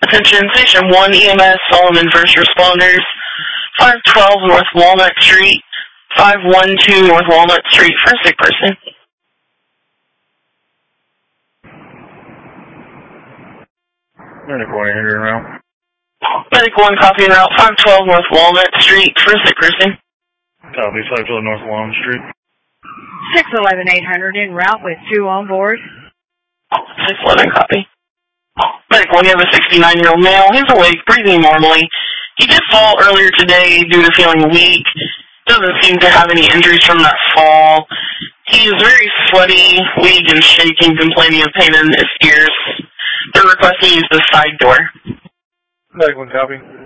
Attention, Station 1 EMS, Solomon First Responders, 512 North Walnut Street, 512 North Walnut Street for a sick person. Medic 1 here en route. Medic 1 copy en route, 512 North Walnut Street for a sick person. Copy, 512 North Walnut Street. 611-800 en route with 2 on board. 611 copy. Medic 1, you have a 69-year-old male. He's awake, breathing normally. He did fall earlier today due to feeling weak. Doesn't seem to have any injuries from that fall. He is very sweaty, weak, and shaking, complaining of pain in his ears. They're requesting to use the side door. Medic 1 copy.